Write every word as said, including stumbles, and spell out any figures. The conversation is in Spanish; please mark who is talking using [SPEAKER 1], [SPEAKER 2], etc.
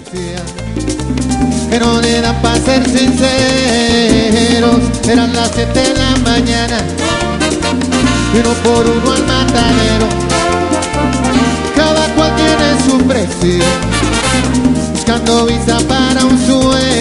[SPEAKER 1] decía que no le dan para ser sinceros. Eran las siete de la mañana y uno por uno al matadero. Cada cual tiene su precio, buscando visa para un sueño.